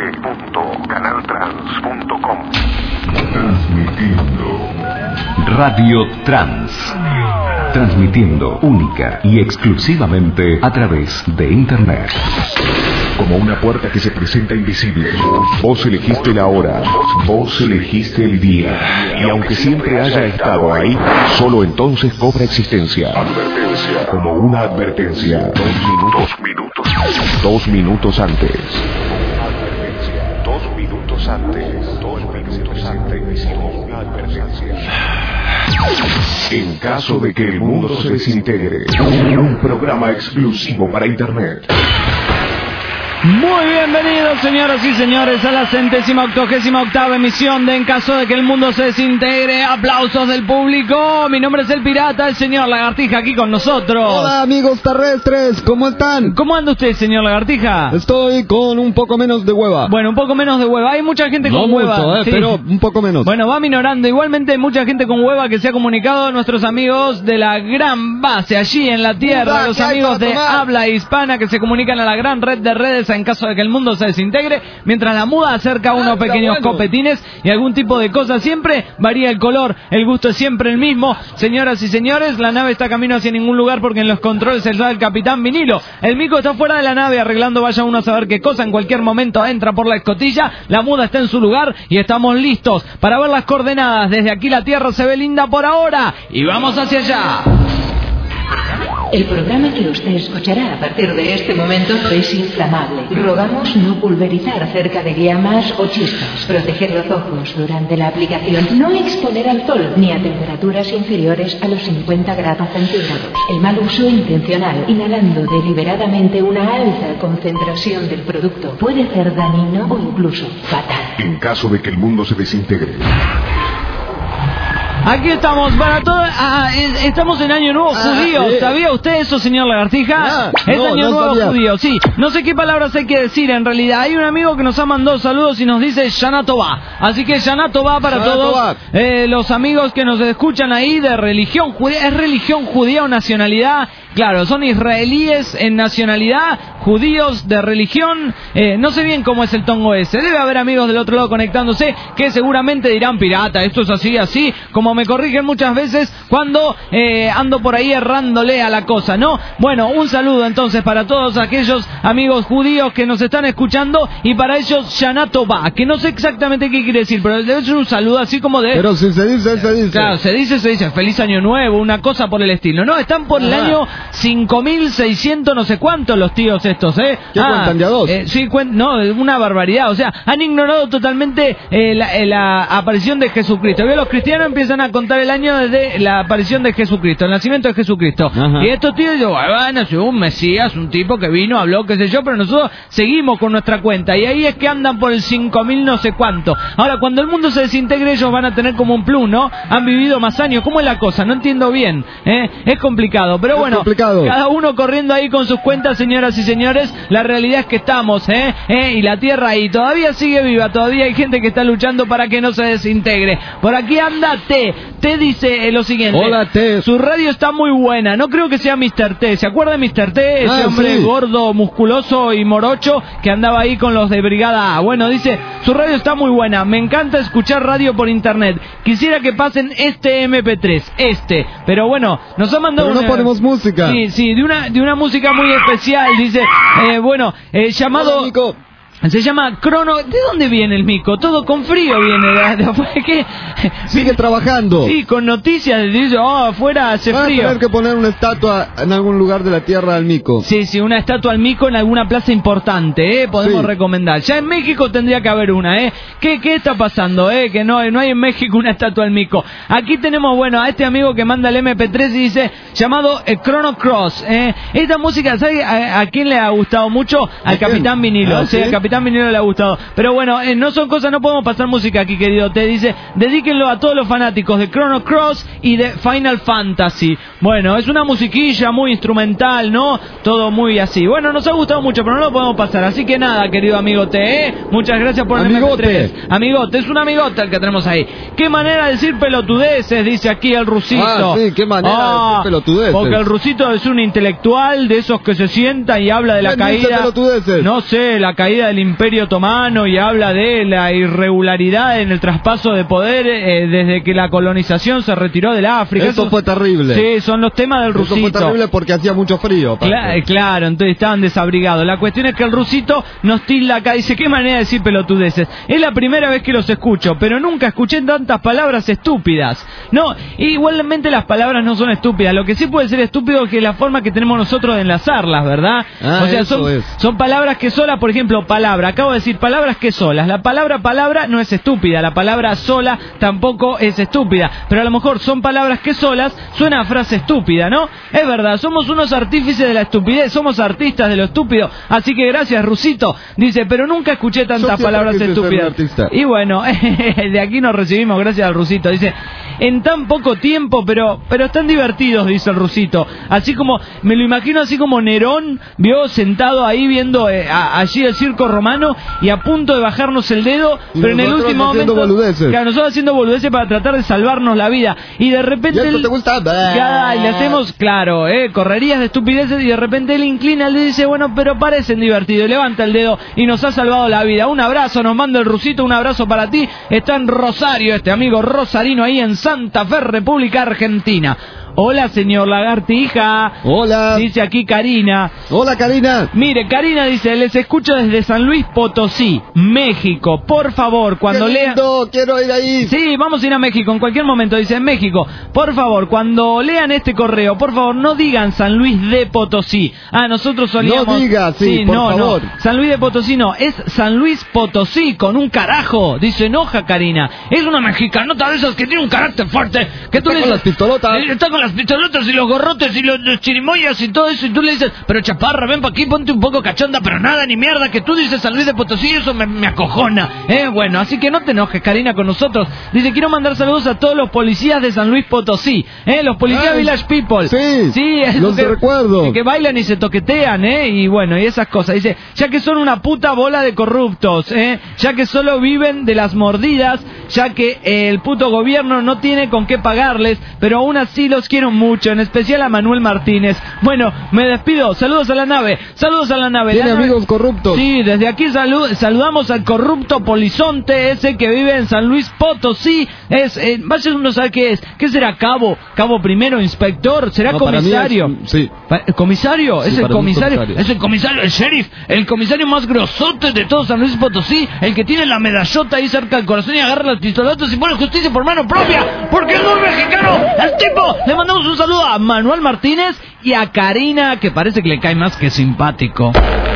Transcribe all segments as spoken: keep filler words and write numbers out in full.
punto canal trans punto com. Transmitiendo Radio Trans. Transmitiendo única y exclusivamente a través de Internet. Como una puerta que se presenta invisible. Vos elegiste la hora, vos elegiste el día. Y aunque siempre haya estado ahí, solo entonces cobra existencia. Advertencia. Como una advertencia. Dos minutos, minutos. Dos minutos antes. Advertencia. Dos minutos antes. Dos minutos antes. Como una advertencia. En caso de que el mundo se desintegre, un programa exclusivo para Internet. Muy bienvenidos, señoras y señores, a la centésima octogésima octava emisión de En caso de que el mundo se desintegre. Aplausos del público. Mi nombre es el pirata, el señor Lagartija, aquí con nosotros. Hola, amigos terrestres, ¿cómo están? ¿Cómo anda usted, señor Lagartija? Estoy con un poco menos de hueva. Bueno, un poco menos de hueva. Hay mucha gente no con mucho, hueva. Eh, sí. Pero un poco menos. Bueno, va minorando. Igualmente hay mucha gente con hueva que se ha comunicado a nuestros amigos de la gran base allí en la tierra. Los amigos de habla hispana que se comunican a la gran red de redes en caso de que el mundo se desintegre, mientras la muda acerca unos pequeños bueno. copetines y algún tipo de cosas. Siempre varía el color, el gusto es siempre el mismo. Señoras y señores, la nave está camino hacia ningún lugar porque en los controles está el capitán Vinilo. El mico está fuera de la nave arreglando vaya uno a saber qué cosa. En cualquier momento entra por la escotilla, la muda está en su lugar y estamos listos para ver las coordenadas. Desde aquí la tierra se ve linda por ahora y vamos hacia allá. El programa que usted escuchará a partir de este momento es inflamable. Rogamos no pulverizar cerca de llamas o chispas, proteger los ojos durante la aplicación, no exponer al sol ni a temperaturas inferiores a los cincuenta grados centígrados. El mal uso intencional, inhalando deliberadamente una alta concentración del producto, puede ser dañino o incluso fatal. En caso de que el mundo se desintegre. Aquí estamos para todo. Ah, estamos en Año Nuevo ah, Judío. Sí. ¿Sabía usted eso, señor Lagartija? Ah, es no, Año no Nuevo sabía. Judío, sí. No sé qué palabras hay que decir en realidad. Hay un amigo que nos ha mandado saludos y nos dice Shana Tová. Así que Shana Tová para Shana todos Tová. Eh, los amigos que nos escuchan ahí de religión judía. ¿Es religión judía o nacionalidad? Claro, son israelíes en nacionalidad, judíos de religión. Eh, no sé bien cómo es el tongo ese. Debe haber amigos del otro lado conectándose que seguramente dirán, pirata, esto es así, así. Como me corrigen muchas veces cuando eh, ando por ahí errándole a la cosa, ¿no? Bueno, un saludo entonces para todos aquellos amigos judíos que nos están escuchando y para ellos Shana Tová, que no sé exactamente qué quiere decir, pero debe ser un saludo así como de... Pero si se dice, se dice. Claro, se dice, se dice, feliz año nuevo, una cosa por el estilo. No, están por el Ajá. año cinco mil seiscientos no sé cuántos los tíos estos, ¿eh? ¿Qué ah, cuentan de a dos? Eh, sí, cuen- no, una barbaridad. O sea, han ignorado totalmente eh, la, eh, la aparición de Jesucristo. ¿Ve? Los cristianos empiezan a contar el año desde la aparición de Jesucristo, el nacimiento de Jesucristo. Ajá. Y estos tíos dicen, bueno, es un Mesías, un tipo que vino, habló, qué sé yo, pero nosotros seguimos con nuestra cuenta. Y ahí es que andan por el cinco mil no sé cuánto. Ahora, cuando el mundo se desintegre, ellos van a tener como un plus, ¿no? Han vivido más años. ¿Cómo es la cosa? No entiendo bien. ¿eh? Es complicado. Pero Es bueno, complicado. cada uno corriendo ahí con sus cuentas, señoras y señores. La realidad es que estamos, ¿eh? ¿eh? Y la tierra ahí todavía sigue viva. Todavía hay gente que está luchando para que no se desintegre. Por aquí anda T. T dice eh, lo siguiente. Hola, T. Su radio está muy buena. No creo que sea mister T. ¿Se acuerda de mister T? Ese Ah, hombre sí. gordo, musculoso y morocho que andaba ahí con los de Brigada A. Bueno, dice, su radio está muy buena. Me encanta escuchar radio por internet. Quisiera que pasen este eme pe tres. Este. Pero bueno, nos ha mandado Pero no una... ponemos música. Sí, sí, de una, de una música muy especial. Dice, eh, bueno, eh, llamado... Hola, Nico. Se llama Crono... ¿De dónde viene el mico? Todo con frío viene de, de afuera. ¿Qué? Sigue trabajando. Sí, con noticias. Dice, oh, afuera hace Van a frío. tener que poner una estatua en algún lugar de la tierra al mico. Sí, sí, una estatua al mico en alguna plaza importante, ¿eh? Podemos Sí. recomendar. Ya en México tendría que haber una, ¿eh? ¿Qué, qué está pasando, eh? Que no, no hay en México una estatua al mico. Aquí tenemos, bueno, a este amigo que manda el eme pe tres y dice, llamado eh, Chrono Cross, ¿eh? Esta música, ¿sabe a, a quién le ha gustado mucho? Al ¿A quién? Capitán Vinilo. Ah, sí, ¿sí? al Capitán Vinilo le ha gustado. Pero bueno, eh, no son cosas, no podemos pasar música aquí, querido. Te dice, dedíquenlo a todos los fanáticos de Chrono Cross y de Final Fantasy. Bueno, es una musiquilla muy instrumental, ¿no? Todo muy así. Bueno, nos ha gustado mucho, pero no lo podemos pasar. Así que nada, querido amigote, ¿eh? Muchas gracias por el Amigote. eme pe tres. Amigote, es un amigote el que tenemos ahí. Qué manera de decir pelotudeces, dice aquí el rusito. Ah, sí, qué manera de decir pelotudeces. Porque el rusito es un intelectual de esos que se sientan y habla de la ¿Quién dice caída. pelotudeces? No sé, la caída del Imperio Otomano y habla de la irregularidad en el traspaso de poder eh, desde que la colonización se retiró del África. Eso, eso fue terrible. Sí, son los temas del rusito. Eso fue terrible porque hacía mucho frío. Cla claro, entonces estaban desabrigados. La cuestión es que el rusito nos tilda acá, dice, qué manera de decir pelotudeces. Es la primera vez que los escucho, pero nunca escuché tantas palabras estúpidas. No, igualmente las palabras no son estúpidas. Lo que sí puede ser estúpido es que la forma que tenemos nosotros de enlazarlas, ¿verdad? Ah, o sea, eso son, es. son palabras que solas, por ejemplo, palabra. Acabo de decir palabras que solas. La palabra palabra no es estúpida. La palabra sola tampoco es estúpida. Pero a lo mejor son palabras que solas suena a frase estúpida, ¿no? Es verdad, somos unos artífices de la estupidez, somos artistas de lo estúpido. Así que gracias, Rusito. Dice, pero nunca escuché tantas palabras estúpidas. Y bueno, de aquí nos recibimos gracias al Rusito. Dice, en tan poco tiempo, pero pero están divertidos, dice el Rusito. Así como, me lo imagino así como Nerón vio sentado ahí viendo eh, a, allí el circo romano y a punto de bajarnos el dedo, y pero en el último momento, boludeces. Claro, nosotros haciendo boludeces para tratar de salvarnos la vida. Y de repente... ¿Y esto él, te gusta? ya, y le hacemos, claro, eh, correrías de estupideces y de repente él inclina, le dice, bueno, pero parecen divertidos, levanta el dedo y nos ha salvado la vida. Un abrazo, nos manda el Rusito, un abrazo para ti. Está en Rosario, este amigo rosarino ahí en Santa Fe, República Argentina. Hola, señor Lagartija. Hola. Dice aquí Karina. Hola, Karina. Mire, Karina dice, les escucho desde San Luis Potosí, México. Por favor, cuando lean... quiero ir ahí. Sí, vamos a ir a México en cualquier momento. Dice, en México, por favor, cuando lean este correo, por favor, no digan San Luis de Potosí. Ah, nosotros solíamos... No diga, sí, sí por no, favor. No. San Luis de Potosí no, es San Luis Potosí, con un carajo. Dice, enoja, Karina. Es una mexicanota de esas que tiene un carácter fuerte. Que tú Está le con dices, las pistolotas. eh, Está con las pistolotas y los gorrotes y los, los chirimoyas y todo eso. Y tú le dices, pero chaparra, ven pa' aquí, ponte un poco cachonda, pero nada ni mierda. Que tú dices San Luis de Potosí, eso me, me acojona. Eh, bueno, así que no te enojes, Karina, con nosotros. Dice, quiero mandar saludos a todos los policías de San Luis Potosí. Eh, los policías Ay, Village People. Sí, sí los que, recuerdo. Que bailan y se toquetean, eh, y bueno, y esas cosas. Dice, ya que son una puta bola de corruptos, eh, ya que solo viven de las mordidas, ya que eh, el puto gobierno no tiene con qué pagarles, pero aún así los quiero mucho, en especial a Manuel Martínez. Bueno, me despido. Saludos a la nave. Saludos a la nave. Tiene la nave... amigos corruptos. Sí, desde aquí salud, saludamos al corrupto polizonte ese que vive en San Luis Potosí. Es, eh, vaya uno sabe qué es. ¿Qué será? Cabo, cabo primero, inspector, será No, comisario. para mí es- sí. ¿El comisario? Sí, es el para mí es comisario. comisario. Es el comisario, el sheriff, el comisario más grosote de todo San Luis Potosí, el que tiene la medallota ahí cerca del corazón y agarra las pistolotas y pone justicia por mano propia, porque es muy mexicano. El tipo, le mandamos un saludo a Manuel Martínez y a Karina, que parece que le cae más que simpático.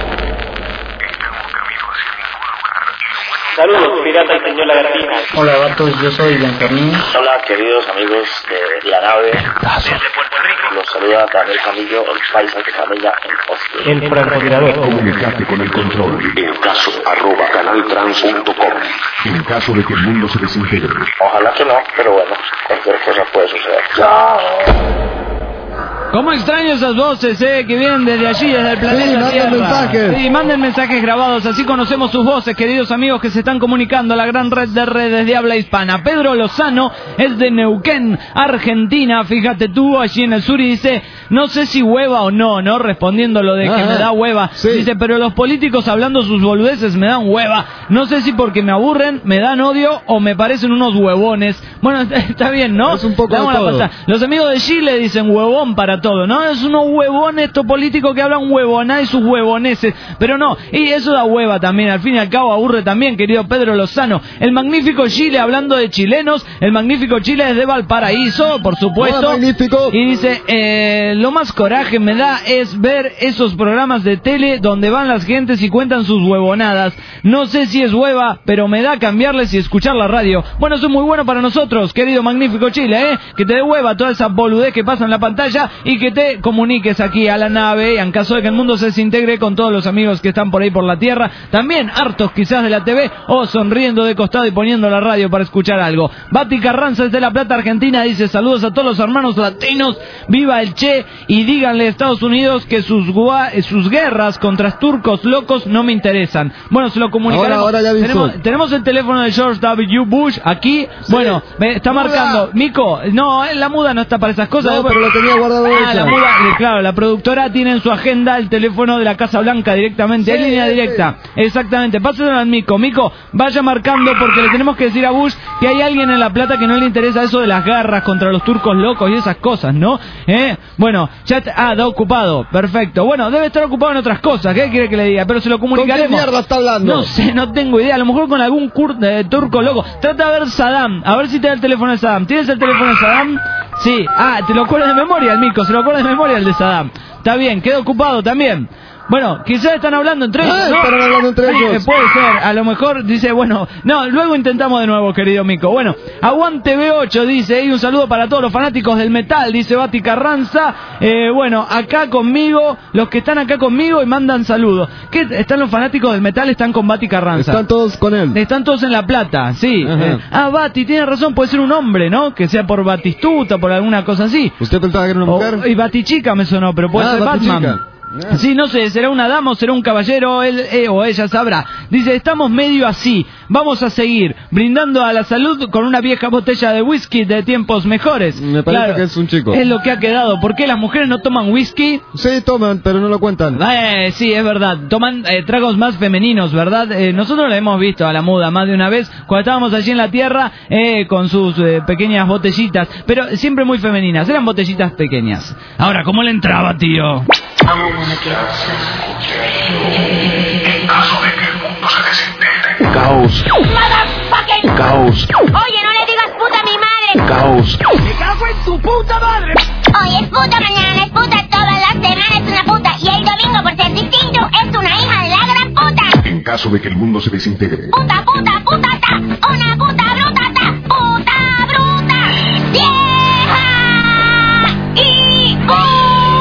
Saludos, pirata y señor Lagartija. Hola gatos, yo soy Benjamín. Hola, queridos amigos de la nave. Desde Puerto Rico. Los saluda Daniel Camillo, el paisa que camella en Oslo. El francotirador. Comunicate con el control. En caso arroba canaltrans punto com. En caso de que el mundo se desintegre. Ojalá que no, pero bueno, cualquier cosa puede suceder. ¡Chao! ¿Cómo extraño esas voces, eh, que vienen desde allí, desde el planeta Sí, manden Tierra? mensajes. Sí, manden mensajes grabados, así conocemos sus voces, queridos amigos que se están comunicando a la gran red de redes de habla hispana. Pedro Lozano es de Neuquén, Argentina, fíjate tú, allí en el sur, y dice, no sé si hueva o no, ¿no? Respondiendo lo de que Ah, me da hueva. sí. Dice, pero los políticos hablando sus boludeces me dan hueva. No sé si porque me aburren, me dan odio o me parecen unos huevones. Bueno, está bien, ¿no? Es un poco Le damos de la todo. pasada. Los amigos de Chile dicen huevón para todo, ¿no? Es unos huevones estos políticos que hablan huevona y sus huevoneses. Pero no, y eso da hueva también, al fin y al cabo aburre también, querido Pedro Lozano. El magnífico Chile, hablando de chilenos, el magnífico Chile es de Valparaíso, por supuesto. Hola, magnífico. Y dice, eh, lo más coraje me da es ver esos programas de tele donde van las gentes y cuentan sus huevonadas. No sé si es hueva, pero me da cambiarles y escuchar la radio. Bueno, eso es muy bueno para nosotros, querido magnífico Chile, ¿eh? Que te dé hueva toda esa boludez que pasa en la pantalla y que te comuniques aquí a la nave, en caso de que el mundo se desintegre, con todos los amigos que están por ahí por la tierra, también hartos quizás de la T V o sonriendo de costado y poniendo la radio para escuchar algo. Bati Carranza desde La Plata, Argentina, dice, saludos a todos los hermanos latinos, viva el Che, y díganle a Estados Unidos que sus gua sus guerras contra turcos locos no me interesan. Bueno, se lo comunicaremos. Ahora, ahora ya avisó. tenemos, tenemos el teléfono de George W. Bush aquí. Sí. Bueno, me está Muda. marcando. Mico, no, la muda no está para esas cosas. No, pero lo tenía guardado Ah, la muda, claro, la productora tiene en su agenda el teléfono de la Casa Blanca directamente, sí, es línea directa. Sí. Exactamente, pásalo al Mico. Mico, vaya marcando porque le tenemos que decir a Bush que hay alguien en La Plata que no le interesa eso de las garras contra los turcos locos y esas cosas, ¿no? ¿Eh? Bueno, ya... T- ah, está ocupado, perfecto. Bueno, debe estar ocupado en otras cosas, ¿qué quiere que le diga? Pero se lo comunicaremos. ¿Con qué mierda está hablando? No sé, no tengo idea, a lo mejor con algún cur- eh, turco loco. Trata de ver Saddam, a ver si te da el teléfono de Saddam. ¿Tienes el teléfono de Saddam? Sí. Ah, te lo acuerdas de memoria el Mico, se lo acuerda de memoria el de Saddam. Está bien, queda ocupado también. Bueno, quizás están hablando entre ellos, ah, ¿no? Están hablando entre ellos. Eh, puede ser, a lo mejor dice, bueno, no, luego intentamos de nuevo, querido Mico. Bueno, aguante B ocho, dice, y un saludo para todos los fanáticos del metal, dice Bati Carranza. Eh, bueno, acá conmigo, los que están acá conmigo y mandan saludos. ¿Qué? ¿Están los fanáticos del metal? Están con Bati Carranza. Están todos con él. Están todos en La Plata, sí. Eh, ah, Bati, tiene razón, puede ser un hombre, ¿no? Que sea por Batistuta, por alguna cosa así. ¿Usted pensaba que era una mujer? O, y Batichica me sonó, pero puede ah, ser Batman. Batichica. Sí, no sé, será una dama o será un caballero, él eh, o ella sabrá. Dice, estamos medio así, vamos a seguir brindando a la salud con una vieja botella de whisky de tiempos mejores. Me parece claro, que es un chico. Es lo que ha quedado. ¿Por qué las mujeres no toman whisky? Sí, toman, pero no lo cuentan. Eh, sí, es verdad, toman eh, tragos más femeninos, ¿verdad? Eh, nosotros la hemos visto a la muda más de una vez cuando estábamos allí en la tierra eh, con sus eh, pequeñas botellitas, pero siempre muy femeninas, eran botellitas pequeñas. Ahora, ¿cómo le entraba, tío? En caso de que el mundo se desintegre. Caos. Motherfucking. Caos. Oye, no le digas puta a mi madre. Caos. Me cago en tu puta madre. Hoy es puta, mañana es puta, todas las semanas es una puta. Y el domingo, por ser distinto, es una hija de la gran puta. En caso de que el mundo se desintegre. Puta, puta, putata. Una puta brutata. Puta bruta. Vieja. Y puta.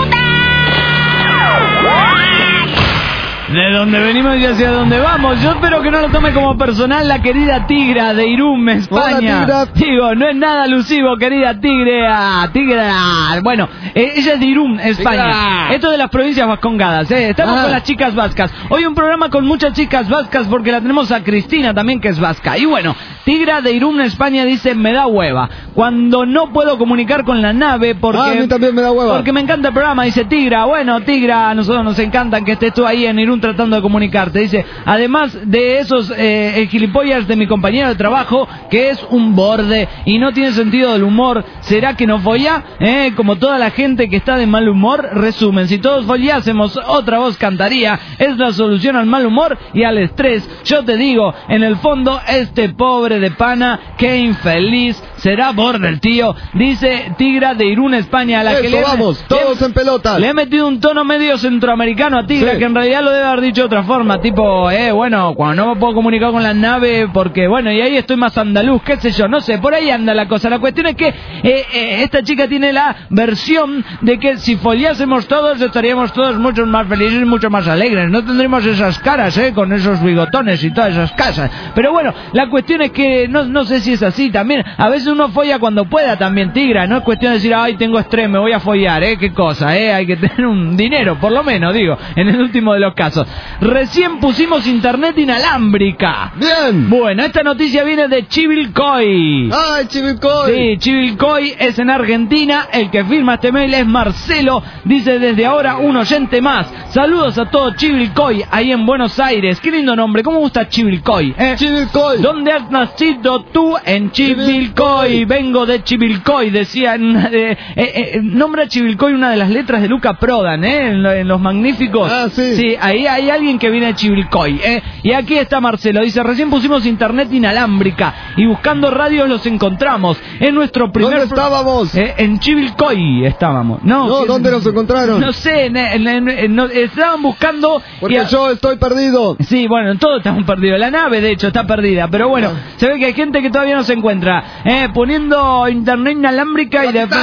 De donde venimos y hacia donde vamos. Yo espero que no lo tome como personal la querida Tigra de Irún, España. Hola, Digo, no es nada alusivo, querida Tigrea. Tigra. Bueno, eh, ella es de Irún, España. Tigra. Esto de las provincias vascongadas, ¿eh? Estamos ah. con las chicas vascas. Hoy un programa con muchas chicas vascas porque la tenemos a Cristina también, que es vasca. Y bueno, Tigra de Irún, España dice, me da hueva cuando no puedo comunicar con la nave porque... Ah, a mí también me da hueva. Porque me encanta el programa, dice Tigra. Bueno, Tigra, a nosotros nos encanta que estés tú ahí en Irún tratando de comunicarte. Dice, además de esos eh, el gilipollas de mi compañero de trabajo, que es un borde y no tiene sentido del humor, ¿será que no folla? Eh, como toda la gente que está de mal humor. Resumen, si todos follásemos, otra voz cantaría. Es la solución al mal humor y al estrés. Yo te digo, en el fondo, este pobre de pana, qué infeliz será borde el tío, dice Tigra de Irún, España, a la Eso, que le vamos, he, todos le, en pelota. Le he metido un tono medio centroamericano a Tigra, sí, que en realidad lo debe haber dicho de otra forma, tipo, eh, bueno, cuando no me puedo comunicar con la nave, porque, bueno, y ahí estoy más andaluz, qué sé yo, no sé, por ahí anda la cosa. La cuestión es que eh, eh, esta chica tiene la versión de que si foliásemos todos, estaríamos todos mucho más felices y mucho más alegres, no tendríamos esas caras, eh, con esos bigotones y todas esas casas. Pero bueno, la cuestión es que no, no sé si es así también, a veces uno folla cuando pueda también, Tigra, no es cuestión de decir, ay, tengo estrés, me voy a follar, eh, qué cosa, eh, hay que tener un dinero, por lo menos, digo, en el último de los casos. Recién pusimos internet inalámbrica. Bien. Bueno, esta noticia viene de Chivilcoy. ¡Ay, Chivilcoy! Sí, Chivilcoy es en Argentina. El que firma este mail es Marcelo. Dice, desde ahora un oyente más. Saludos a todo Chivilcoy, ahí en Buenos Aires. Qué lindo nombre, ¿cómo gusta Chivilcoy? ¿Eh? Chivilcoy. ¿Dónde has nacido tú? En Chivilcoy. Vengo de Chivilcoy, decía. Eh, eh, eh, nombra Chivilcoy una de las letras de Luca Prodan, ¿eh? En, en Los Magníficos. Ah, sí. Sí, ahí hay alguien que viene de Chivilcoy, ¿eh? Y aquí está Marcelo, dice, recién pusimos internet inalámbrica y buscando radios los encontramos. En nuestro primer... ¿Dónde estábamos? Eh, en Chivilcoy estábamos. No, no que... ¿dónde nos encontraron? No sé, en, en, en, en, no, estaban buscando... Porque y... yo estoy perdido. Sí, bueno, todos estamos perdidos. La nave, de hecho, está perdida. Pero bueno, ah. se ve que hay gente que todavía no se encuentra. Eh, poniendo internet inalámbrica y después...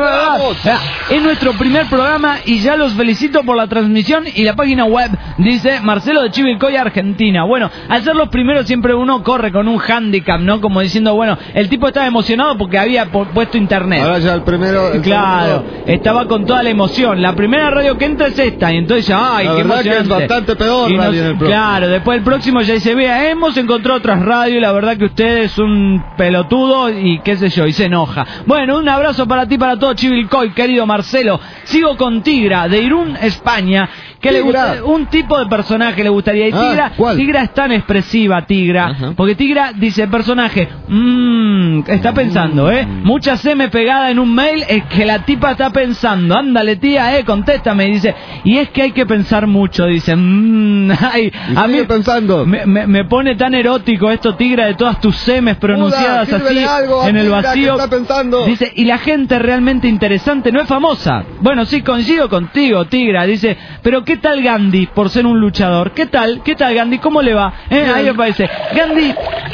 Es nuestro primer programa y ya los felicito por la transmisión y la página web, dice Marcelo de Chivilcoy, Argentina. Bueno, al ser los primeros siempre uno corre con un handicap, ¿no? Como diciendo, bueno, el tipo estaba emocionado porque había puesto internet. Ahora ya el primero... El claro, segundo. Estaba con toda la emoción. La primera radio que entra es esta y entonces ya, ay, la qué verdad emocionante. que es bastante peor y radio nos, en el programa. Claro, después el próximo ya dice, vea, hemos encontrado otras radios, la verdad que usted es un pelotudo y y qué sé yo, y se enoja. Bueno, un abrazo para ti, para todo Chivilcoy, querido Marcelo. Sigo con Tigra, de Irún, España. Que le gusta, un tipo de personaje le gustaría. Y Tigra, ah, ¿cuál? Tigra es tan expresiva, Tigra. Ajá. Porque Tigra dice, personaje, mmm, está pensando, ¿eh? Mucha seme pegada en un mail, es que la tipa está pensando. Ándale, tía, ¿eh? Contéstame. Y dice, y es que hay que pensar mucho. Dice, mmm, ay, ¿Y a mí pensando? Me, me, me pone tan erótico esto, Tigra, de todas tus semes pronunciadas Buda, así algo en el Tigra, vacío. que está pensando. Dice, y la gente realmente interesante no es famosa. Bueno, sí, coincido contigo, Tigra. Dice, pero ¿qué tal Gandhi por ser un luchador? ¿Qué tal? ¿Qué tal Gandhi? ¿Cómo le va? ¿Eh? Ahí me parece. Gandhi,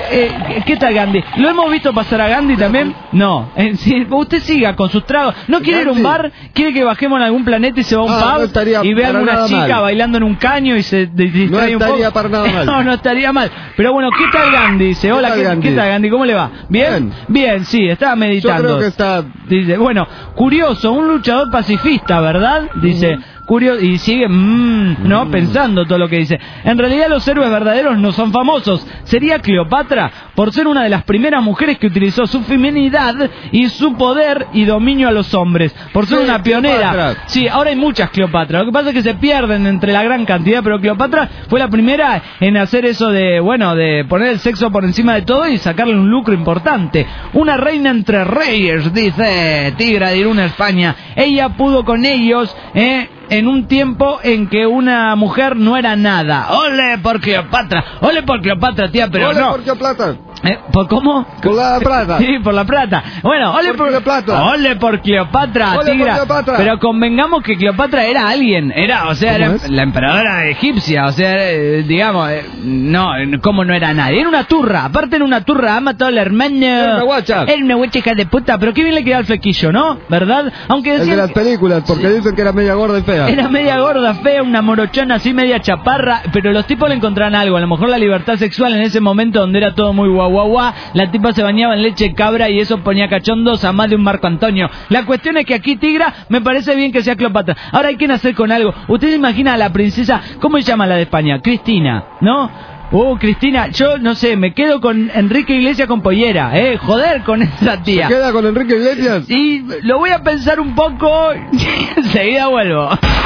eh, ¿qué tal Gandhi? ¿Lo hemos visto pasar a Gandhi también? No. Eh, sí, usted siga con sus tragos. ¿No quiere ir a un bar? ¿Quiere que bajemos en algún planeta y se va a un Ah, pub no estaría y ve a para alguna nada chica mal. bailando en un caño y se de- distrae un poco? No estaría para nada mal. No, no estaría mal. Pero bueno, ¿qué tal Gandhi? Dice, hola, tal ¿qué, Gandhi? ¿qué tal Gandhi? ¿Cómo le va? ¿Bien? Bien. Bien, sí, estaba Yo meditando. creo que está... Dice, bueno, curioso, un luchador pacifista, ¿verdad? Dice, curioso, y sigue, mmm, ¿no? Pensando todo lo que dice. En realidad los héroes verdaderos no son famosos. Sería Cleopatra, por ser una de las primeras mujeres que utilizó su feminidad y su poder y dominio a los hombres. Por ser Sí, una pionera. Cleopatra. Sí, ahora hay muchas Cleopatra. Lo que pasa es que se pierden entre la gran cantidad, pero Cleopatra fue la primera en hacer eso de, bueno, de poner el sexo por encima de todo y sacarle un lucro importante. Una reina entre reyes, dice Tigra de Irún, España. Ella pudo con ellos, eh, en un tiempo en que una mujer no era nada. ¡Ole por Cleopatra! ¡Ole por Cleopatra, tía! Pero Ole no. por Cleopatra. ¿Eh? ¿Por cómo? Por la plata. Sí, por la plata. Bueno, ole Por por, Cleopatra. Ole por Cleopatra, Ole por Tigra. Cleopatra. Pero convengamos que Cleopatra era alguien, era, o sea, ¿Cómo era es? la emperadora egipcia, o sea, eh, digamos, eh, no, ¿cómo no era nadie? Era una turra, aparte era una turra, ha matado al hermano. Era una guacha. Era una guacha hija de puta, pero qué bien le quedaba el flequillo, ¿no? ¿Verdad? Aunque El de decían las que- películas, porque dicen que era media gorda y fea. era media gorda, fea, una morochona así media chaparra, pero los tipos le encontraron algo, a lo mejor la libertad sexual en ese momento donde era todo muy guau guau guau, la tipa se bañaba en leche de cabra y eso ponía cachondos a más de un Marco Antonio. La cuestión es que aquí Tigra me parece bien que sea Cleopatra. Ahora hay que nacer con algo. ¿Usted se imagina a la princesa, cómo se llama la de España? Cristina, ¿no? Oh, Cristina, yo no sé, me quedo con Enrique Iglesias con pollera, eh, joder con esa tía. ¿Se queda con Enrique Iglesias? Y lo voy a pensar un poco y enseguida vuelvo.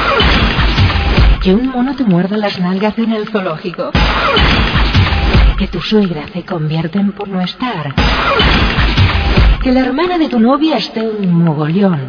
Que un mono te muerda las nalgas en el zoológico. Que tu suegra te convierte en por no estar. Que la hermana de tu novia esté un mogollón.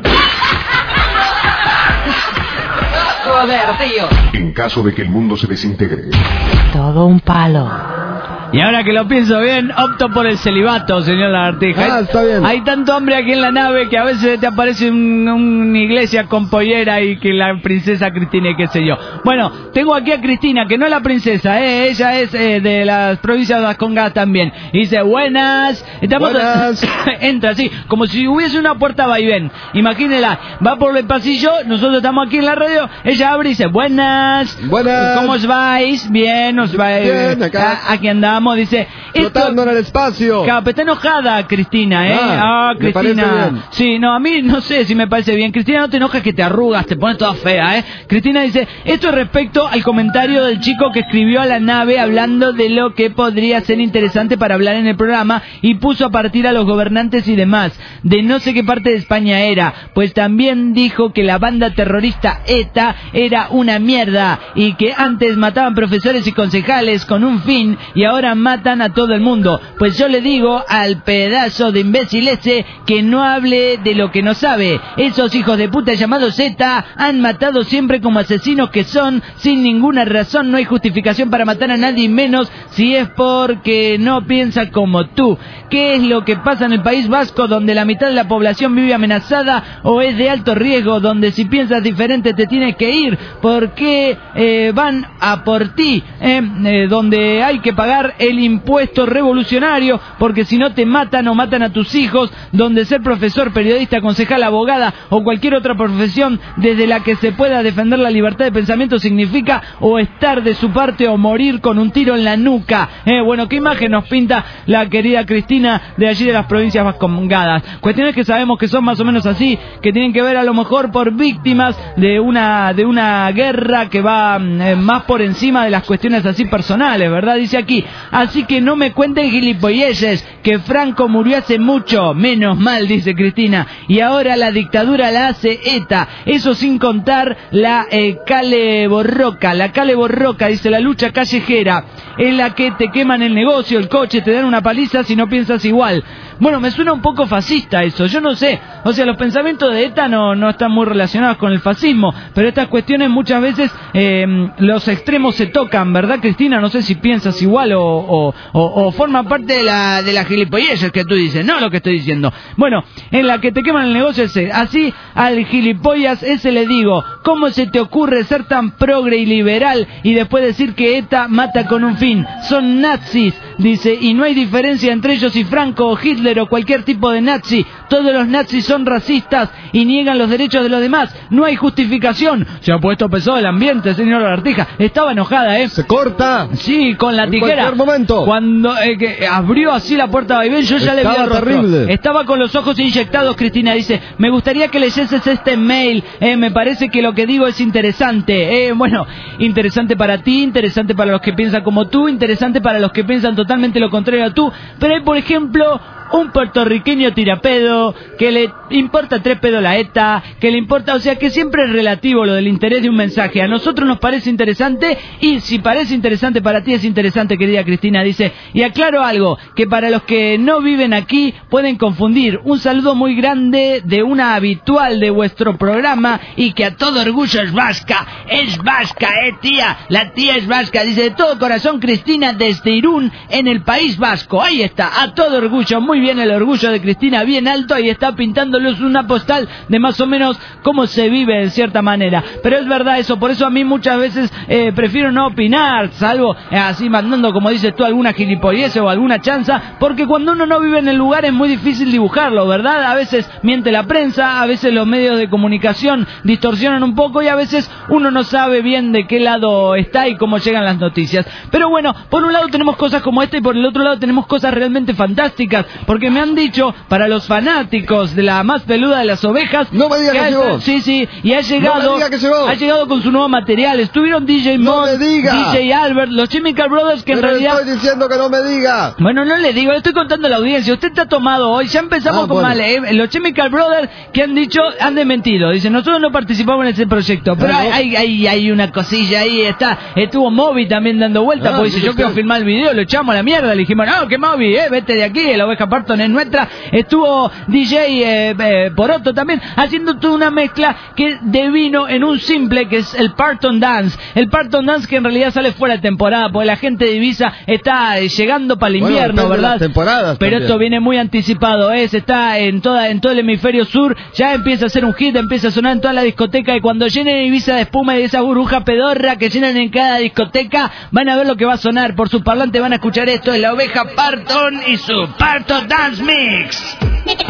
Joder, tío. En caso de que el mundo se desintegre, Todo un palo. Y ahora que lo pienso bien, opto por el celibato, señor Lagartija. Ah, está bien. Hay tanto hombre aquí en la nave que a veces te aparece un- una iglesia con pollera y que la princesa Cristina y qué sé yo. Bueno, tengo aquí a Cristina, que no es la princesa, eh, ella es eh, de las provincias vascongadas también. Y dice, buenas. Estamos Buenas. Entra así, como si hubiese una puerta vaivén. Imagínela, va por el pasillo, nosotros estamos aquí en la radio, ella abre y dice, buenas. Buenas. ¿Cómo os vais? Bien, os vais. Bien, acá. Ah, aquí andamos. Dice, esto, Flotando en el espacio. Claro, está enojada Cristina, ¿eh? Ah, Ah, me Cristina. parece bien. Sí, no, a mí no sé si me parece bien. Cristina, no te enojas que te arrugas, te pones toda fea, ¿eh? Cristina dice, esto es respecto al comentario del chico que escribió a la nave hablando de lo que podría ser interesante para hablar en el programa y puso a partir a los gobernantes y demás. De no sé qué parte de España era, pues también dijo que la banda terrorista ETA era una mierda y que antes mataban profesores y concejales con un fin y ahora matan a todo el mundo. Pues yo le digo al pedazo de imbécil ese que no hable de lo que no sabe. Esos hijos de puta llamados ETA han matado siempre como asesinos que son, sin ninguna razón. No hay justificación para matar a nadie, menos si es porque no piensa como tú. ¿Qué es lo que pasa en el País Vasco, donde la mitad de la población vive amenazada o es de alto riesgo, donde si piensas diferente te tienes que ir? ¿Por qué eh, van a por ti? Eh, eh, donde hay que pagar el impuesto revolucionario, porque si no te matan o matan a tus hijos, donde ser profesor, periodista, concejal, abogada o cualquier otra profesión desde la que se pueda defender la libertad de pensamiento significa o estar de su parte o morir con un tiro en la nuca. Eh, bueno, ¿qué imagen nos pinta la querida Cristina de allí de las provincias vascongadas? Cuestiones que sabemos que son más o menos así, que tienen que ver a lo mejor por víctimas de una de una guerra que va eh, más por encima de las cuestiones así personales, ¿verdad? Dice aquí, así que no me cuenten gilipolleces, que Franco murió hace mucho, menos mal, dice Cristina, y ahora la dictadura la hace ETA, eso sin contar la eh, Cale Borroca, la Cale Borroca, dice, la lucha callejera, en la que te queman el negocio, el coche, te dan una paliza si no piensas igual. Bueno, me suena un poco fascista eso, yo no sé, o sea, los pensamientos de ETA no, no están muy relacionados con el fascismo, pero estas cuestiones muchas veces eh, los extremos se tocan, ¿verdad, Cristina? No sé si piensas igual o, o, o, o forma parte de la, de la gilipolleces que tú dices, no lo que estoy diciendo. Bueno, en la que te queman el negocio ese, así al gilipollas ese le digo, ¿cómo se te ocurre ser tan progre y liberal y después decir que ETA mata con un fin? Son nazis, dice, y no hay diferencia entre ellos y Franco o Hitler o cualquier tipo de nazi. Todos los nazis son racistas y niegan los derechos de los demás. No hay justificación. Se ha puesto pesado el ambiente, señor Lagartija. Estaba enojada, ¿eh? ¿Se corta? Sí, con la en tijera. cualquier momento. Cuando eh, que abrió así la puerta de vaivén, yo ya le vi el rostro. Terrible. Estaba con los ojos inyectados, Cristina. Dice, me gustaría que leyeses este mail. Eh, me parece que lo que digo es interesante. Eh, bueno, interesante para ti, interesante para los que piensan como tú, interesante para los que piensan totalmente lo contrario a tú. Pero hay, por ejemplo, un puertorriqueño tirapedo que le importa tres pedos la ETA, que le importa, o sea que siempre es relativo lo del interés de un mensaje. A nosotros nos parece interesante y si parece interesante para ti es interesante, querida Cristina, dice. Y aclaro algo, que para los que no viven aquí pueden confundir. Un saludo muy grande de una habitual de vuestro programa y que a todo orgullo es vasca. Es vasca, eh tía, la tía es vasca, dice, de todo corazón Cristina desde Irún en el País Vasco. Ahí está, a todo orgullo, muy bien el orgullo de Cristina, bien alto, y está pintándoles una postal de más o menos cómo se vive en cierta manera. Pero es verdad eso, por eso a mí muchas veces eh, prefiero no opinar, salvo eh, así mandando, como dices tú, alguna gilipollez o alguna chanza, porque cuando uno no vive en el lugar es muy difícil dibujarlo, ¿verdad? A veces miente la prensa, a veces los medios de comunicación distorsionan un poco y a veces uno no sabe bien de qué lado está y cómo llegan las noticias. Pero bueno, por un lado tenemos cosas como esta y por el otro lado tenemos cosas realmente fantásticas. Porque me han dicho, para los fanáticos de la más peluda de las ovejas... No me digas que, que llegó. Sí, sí, y ha llegado... No me digas que llegó. Ha llegado con su nuevo material. Estuvieron D J No Mon, me diga. D J Albert, los Chemical Brothers, que Pero en realidad... estoy diciendo que no me diga. Bueno, no le digo, le estoy contando a la audiencia. Usted está tomado hoy, ya empezamos Ah, con bueno. mal, ¿eh? Los Chemical Brothers que han dicho, han desmentido. Dicen, nosotros no participamos en ese proyecto. Pero Ah, hay, no. hay, hay, hay una cosilla ahí, está. Estuvo Moby también dando vueltas, Ah, porque dice, mire yo quiero usted. filmar el video, lo echamos a la mierda. Le dijimos, no, que Moby, eh, vete de aquí, la oveja Parton es nuestra. Estuvo D J eh, eh, Poroto también haciendo toda una mezcla que devino en un simple que es el Parton Dance. El Parton Dance que en realidad sale fuera de temporada, porque la gente de Ibiza está eh, llegando para el Bueno, invierno, depende de ¿verdad? las temporadas Pero también. esto viene muy anticipado, ¿eh? Se está en toda en todo el hemisferio sur, ya empieza a ser un hit, empieza a sonar en toda la discoteca y cuando llenen Ibiza de espuma y de esa burbuja pedorra que llenan en cada discoteca, van a ver lo que va a sonar. Por sus parlantes van a escuchar esto, es la oveja Parton y su Parton Dance Mix.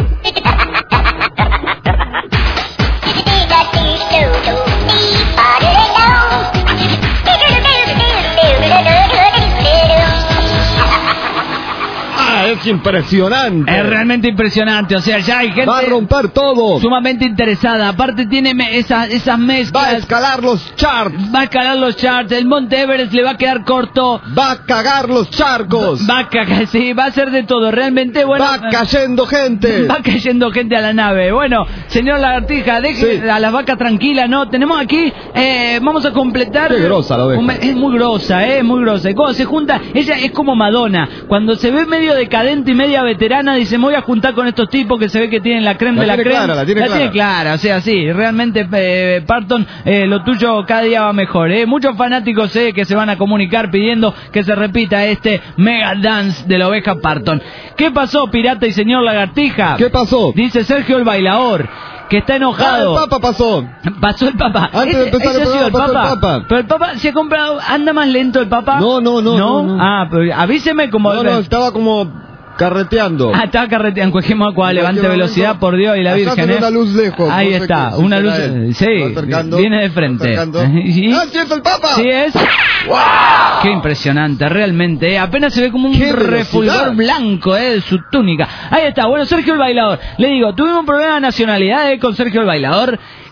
Ah, es impresionante. Es realmente impresionante, o sea, ya hay gente Va a romper todo. sumamente interesada. Aparte tiene me- esas, esas mezclas. Va a escalar los charts. Va a escalar los charts. El Monte Everest le va a quedar corto. Va a cagar los charcos. Va a cagar, sí, va a hacer de todo. Realmente, bueno. Va cayendo gente. Va cayendo gente a la nave. Bueno, señor Lagartija, deje Sí. a las vacas tranquilas, ¿no? Tenemos aquí, eh, vamos a completar. Qué grosa la oveja. Un me- Es muy grosa, eh, muy grosa. Y cuando se junta, ella es como Madonna. Cuando se ve medio decadente y media veterana, dice, me voy a juntar con estos tipos que se ve que tienen la creme La de la tiene creme. clara, la tiene clara. clara, o sea, sí, realmente, eh, Parton, eh, lo tuyo cada día va mejor, eh. Muchos fanáticos sé que se van a comunicar pidiendo que se repita este mega dance de la oveja Parton. ¿Qué pasó, pirata y señor Lagartija? ¿Qué pasó? Dice Sergio el bailador, que está Ah, enojado. el Papa pasó. Pasó el Papa. Antes de empezar ese el ha sido programa, pasó el Papa. Pero el Papa se ha comprado, anda más lento el Papa. No, no, no, no, no. Ah, pero avíseme como... No, no, estaba como carreteando. Ah, estaba carreteando, cualquier cual, levante cualquier velocidad, momento, por Dios y la allá Virgen, se ve ¿eh? una luz lejos, Ahí no sé está, qué, si una luz, será él. sí, Va acercando, viene de frente. va acercando. ¿Y? ¡Ah, sí es el Papa! Sí es. Qué impresionante, realmente, ¿eh? Apenas se ve como un ¡Qué refulgor velocidad! blanco, ¿eh? De su túnica. Ahí está, bueno, Sergio el bailador. Le digo, tuvimos un problema de nacionalidad, ¿eh? Con Sergio el bailador,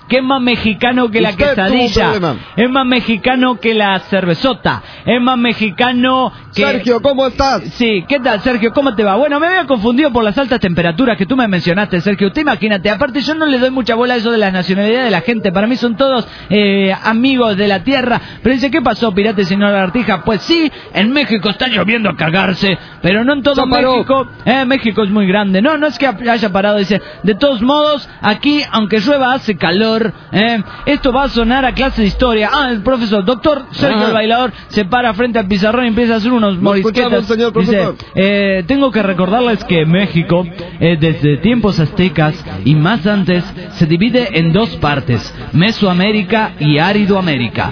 que es más mexicano que la Usted tuvo un quesadilla, problema. es más mexicano que la cervezota, es más mexicano que... Sergio, ¿cómo estás? Sí, ¿qué tal, Sergio? ¿Cómo te va? Bueno, me había confundido por las altas temperaturas que tú me mencionaste, Sergio. Usted imagínate, aparte yo no le doy mucha bola a eso de la nacionalidad de la gente. Para mí son todos eh, amigos de la tierra. Pero dice, ¿qué pasó, pirata y señor Lagartija? Pues sí, en México está lloviendo a cagarse, pero no en todo Ya paró. México. Eh, México es muy grande. No, no es que haya parado, dice. De todos modos, aquí, aunque llueva, hace calor. Eh. Esto va a sonar a clase de historia. Ah, el profesor, doctor Sergio Ajá. el bailador, se para frente al pizarrón y empieza a hacer unos Lo morisquetas. escuchamos, señor Dice, profesor. eh, tengo que recordarles que México, eh, desde tiempos aztecas y más antes, se divide en dos partes, Mesoamérica y Áridoamérica.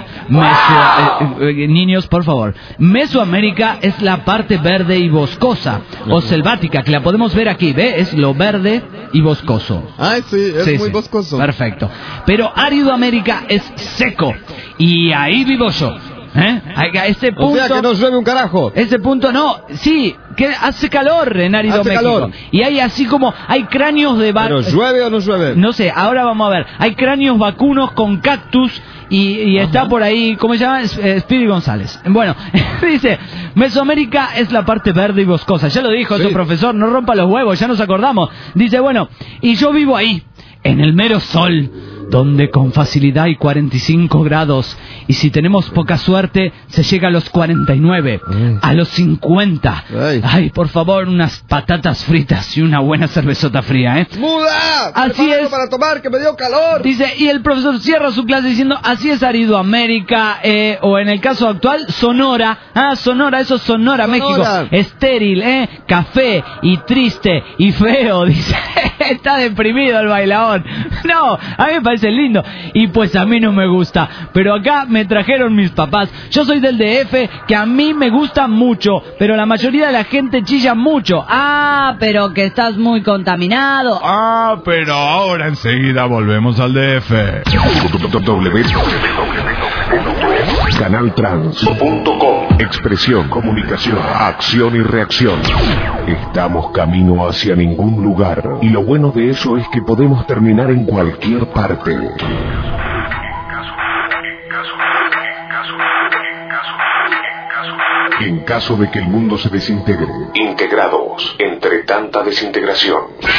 Meso, eh, eh, niños, por favor. Mesoamérica es la parte verde y boscosa, o selvática, que la podemos ver aquí, ¿ve? Es lo verde y boscoso. Ay, sí, es Sí, muy sí. boscoso. Perfecto. Pero Áridoamérica es seco, y ahí vivo yo. ¿Eh? A a ese punto... O sea que no llueve un carajo. Ese punto no, sí, que hace calor en Árido Hace México. calor. Y hay así como, hay cráneos de ¿Pero vacunos. llueve o no llueve? No sé, ahora vamos a ver. Hay cráneos vacunos con cactus y, y está por ahí, ¿cómo se llama? Es- eh, Speedy González. Bueno, dice, Mesoamérica es la parte verde y boscosa. Ya lo dijo Sí. su profesor, no rompa los huevos, ya nos acordamos. Dice, bueno, y yo vivo ahí, en el mero sol, donde con facilidad hay cuarenta y cinco grados, y si tenemos poca suerte, se llega a los cuarenta y nueve, Ay. a los cincuenta. Ay. Ay, por favor, unas patatas fritas y una buena cervezota fría, ¿eh? ¡Muda! Así Prepáralo es. para tomar, que me dio calor. Dice, y el profesor cierra su clase diciendo, así es Aridoamérica, eh, o en el caso actual, Sonora. Ah, Sonora, eso es Sonora, Sonora. México. Estéril, ¿eh? Café, y triste, y feo, dice. Está deprimido el bailador. No, a mí me parece lindo. Y pues a mí no me gusta. Pero acá me trajeron mis papás. Yo soy del D F, que a mí me gusta mucho, pero la mayoría de la gente chilla mucho. Ah, pero que estás muy contaminado. Ah, pero ahora enseguida volvemos al D F. W Canal Trans punto com. Expresión, comunicación, acción y reacción. Estamos camino hacia ningún lugar. Y lo bueno de eso es que podemos terminar en cualquier parte. En caso de que el mundo se desintegre. Integrados entre tanta desintegración.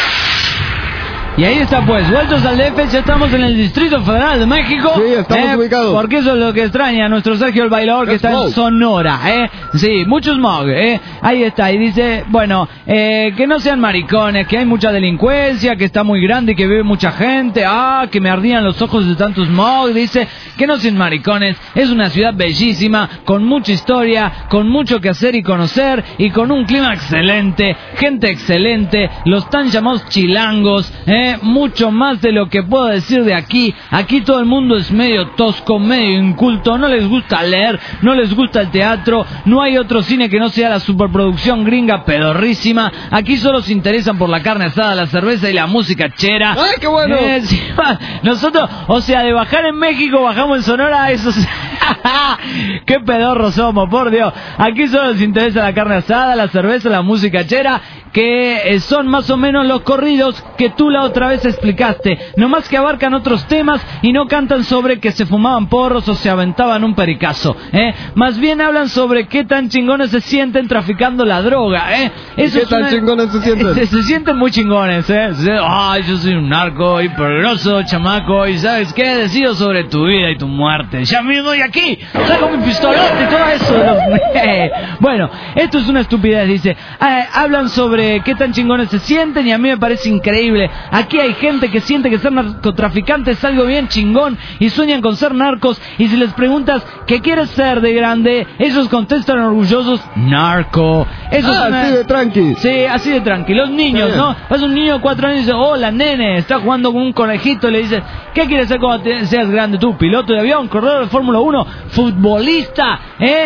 Y ahí está pues, vueltos al D F, ya estamos en el Distrito Federal de México. Sí, estamos ubicados. Porque eso es lo que extraña a nuestro Sergio el bailador, que Qué está en smog. Sonora, ¿eh? Sí, mucho smog, ¿eh? Ahí está, y dice, bueno, eh, que no sean maricones, que hay mucha delincuencia, que está muy grande y que vive mucha gente. Ah, que me ardían los ojos de tanto smog. Dice, que no sean maricones, es una ciudad bellísima, con mucha historia, con mucho que hacer y conocer, y con un clima excelente, gente excelente, los tan llamados chilangos, ¿eh? Mucho más de lo que puedo decir de aquí. Aquí todo el mundo es medio tosco, medio inculto, no les gusta leer, no les gusta el teatro, no hay otro cine que no sea la superproducción gringa pedorrísima. Aquí solo se interesan por la carne asada, la cerveza y la música chera. ¡Ay, qué bueno! Eh, sí, nosotros, o sea, de bajar en México, bajamos en Sonora, eso es... ¡Qué pedorros somos, por Dios! Aquí solo les interesa la carne asada, la cerveza, la música chera, que eh, son más o menos los corridos que tú la otra vez explicaste, nomás que abarcan otros temas y no cantan sobre que se fumaban porros o se aventaban un pericazo, ¿eh? Más bien hablan sobre qué tan chingones se sienten traficando la droga, ¿eh? Eso ¿Qué es tan una- chingones se sienten? Se, se sienten muy chingones, ¿eh? Se- Ay, yo soy un narco y peligroso, chamaco, y ¿sabes qué? Decido sobre tu vida y tu muerte. Ya mismo y aquí, saco mi pistolote y todo eso. ¿no? Bueno, esto es una estupidez, dice. Eh, hablan sobre qué tan chingones se sienten y a mí me parece increíble. Aquí hay gente que siente que ser narcotraficante es algo bien chingón y sueñan con ser narcos, y si les preguntas ¿qué quieres ser de grande? Ellos contestan orgullosos, narco. Eso Ah, es una- así de tranqui. Sí, así de tranqui. Los niños, Sí. ¿no? Vas un niño de cuatro años y dice, hola, nene, está jugando con un conejito, y le dice, ¿qué quieres ser cuando te- seas grande tú? ¿Piloto de avión, corredor de Fórmula uno, futbolista, eh?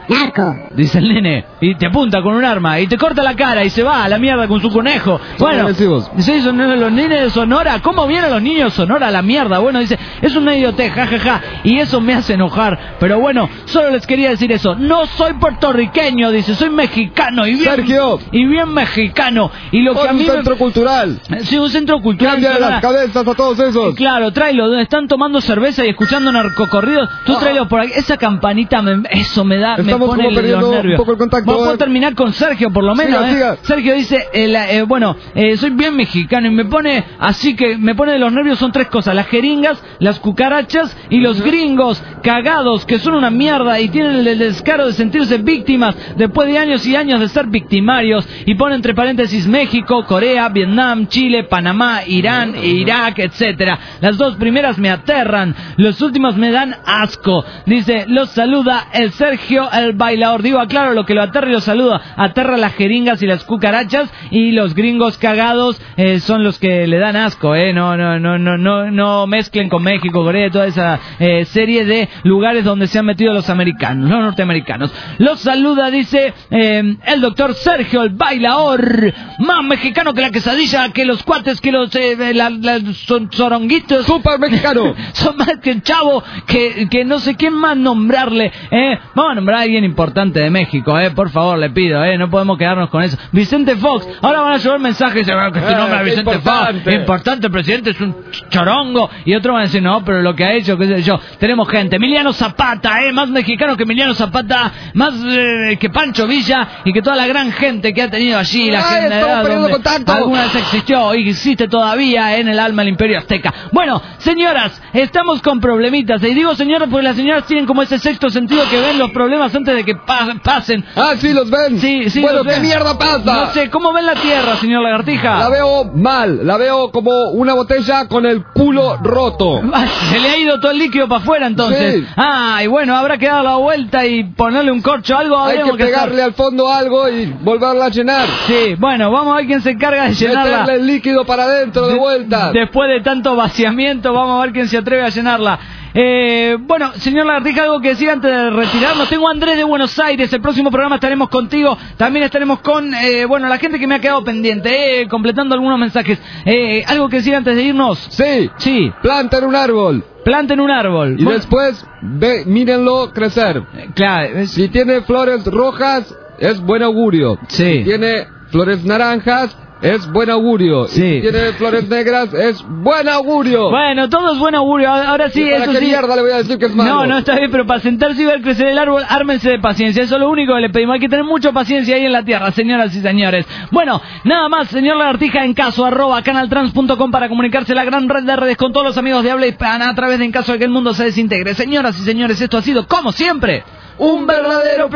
Narco. Dice el nene, y te apunta con un arma, y te corta la cara, y se va a la mierda con su conejo. Bueno, dice, son los nenes de Sonora, ¿cómo vienen los niños de Sonora a la mierda? Bueno, dice, es una idiotez, jajaja, y eso me hace enojar. Pero bueno, solo les quería decir eso. No soy puertorriqueño, dice, soy mexicano, y bien, Sergio. y bien mexicano. Y lo que a un mí centro me... cultural. Sí, un centro cultural. Cambia las cabezas a todos esos. Claro, tráelo, donde están tomando cerveza y escuchando narcocorridos. Tú Ah. tráelo por aquí. Esa campanita, me, eso me da, Estamos me pone como perdiendo los nervios. un poco el contacto. Vamos eh. a terminar con Sergio, por lo menos. Siga, ¿eh? siga. Sergio dice, eh, la, eh, bueno, eh, soy bien mexicano y me pone, así que me pone de los nervios son tres cosas: las jeringas, las cucarachas y los gringos cagados, que son una mierda y tienen el descaro de sentirse víctimas después de años y años de ser victimarios. Y pone entre paréntesis México, Corea, Vietnam, Chile, Panamá, Irán, Irak, etcétera. Las dos primeras me aterran, los últimos me dan asco. Dice, los saluda el Sergio el bailador. Digo, aclaro, lo que lo aterra y lo saluda. Aterra las jeringas y las cucarachas, y los gringos cagados eh, son los que le dan asco, eh. No, no, no, no, no, no mezclen con México, Corea, toda esa eh, serie de lugares donde se han metido los americanos, los norteamericanos. Los saluda, dice, eh, el doctor Sergio el bailador, más mexicano que la quesadilla, que los cuates, que los eh, la, la, son soronguitos. Super mexicano. Son más que el chavo, que, que no sé quién más nombrarle, eh. Vamos a nombrar a alguien importante de México, eh. Por favor, le pido, eh. No podemos quedarnos con eso. Vicente Fox. Ahora van a llevar mensajes que se nombra a Vicente importante. Fox. Importante, el presidente es un chorongo. Y otros van a decir, no, pero lo que ha hecho, qué sé yo. Tenemos gente. Emiliano Zapata, eh. Más mexicano que Emiliano Zapata. Más eh, que Pancho Villa. Y que toda la gran gente que ha tenido allí. La Ay, estamos generalidad perdiendo donde contacto. alguna vez existió y existe todavía en el alma del Imperio Azteca. Bueno, señoras, estamos con problemitas. Y digo señoras porque las señoras tienen como ese sexto sentido que ven los problemas antes de que pa pasen. Ah, sí, los ven. Sí, sí. Bueno, los ¿qué ven. mierda pasa? No sé, ¿cómo ven la Tierra, señor Lagartija? La veo mal, la veo como una botella con el culo roto. Ah, se le ha ido todo el líquido para afuera entonces. Sí. Ah, y bueno, habrá que dar la vuelta y ponerle un corcho o algo. Hay que habremos pegarle al fondo algo y volverla a llenar. Sí, bueno, vamos a ver quién se encarga de llenarla. Meterle el líquido para adentro de vuelta. Después de tanto vaciamiento, vamos a ver quién se atreve a llenarla. Eh, bueno, señor Lagartija, algo que decir antes de retirarnos. Tengo a Andrés de Buenos Aires. El próximo programa estaremos contigo. También estaremos con, eh, bueno, la gente que me ha quedado pendiente, eh, completando algunos mensajes. Eh, algo que decir antes de irnos. Sí. Sí. Planten un árbol. Planten un árbol. Y Bueno, después, ve, mírenlo crecer. eh, claro. es- Si tiene flores rojas, es buen augurio. Sí. Si tiene flores naranjas, es buen augurio. Sí. Y si tiene flores negras, es buen augurio. Bueno, todo es buen augurio. Ahora sí, ¿Y para eso qué sí. mierda le voy a decir que es malo? No, no está bien, pero para sentarse y ver crecer el árbol, ármense de paciencia. Eso es lo único que le pedimos. Hay que tener mucha paciencia ahí en la tierra, señoras y señores. Bueno, nada más, señor Lagartija, en caso, arroba canaltrans punto com para comunicarse la gran red de redes con todos los amigos de habla hispana a través de En Caso de que el Mundo se desintegre. Señoras y señores, esto ha sido, como siempre, un verdadero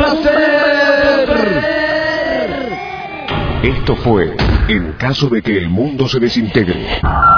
placer. Esto fue En Caso de que el Mundo se desintegre.